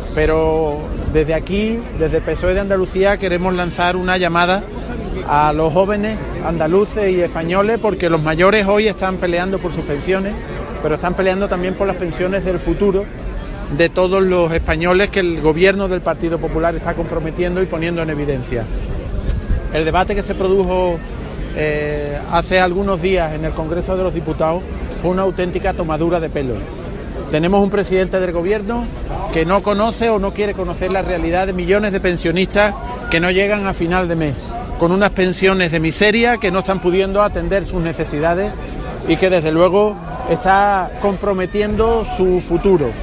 pero desde aquí, desde el PSOE de Andalucía, queremos lanzar una llamada a los jóvenes andaluces y españoles, porque los mayores hoy están peleando por sus pensiones, pero están peleando también por las pensiones del futuro de todos los españoles que el gobierno del Partido Popular está comprometiendo y poniendo en evidencia. El debate que se produjo hace algunos días en el Congreso de los Diputados fue una auténtica tomadura de pelo. Tenemos un presidente del gobierno que no conoce o no quiere conocer la realidad de millones de pensionistas que no llegan a final de mes, con unas pensiones de miseria que no están pudiendo atender sus necesidades y que desde luego está comprometiendo su futuro.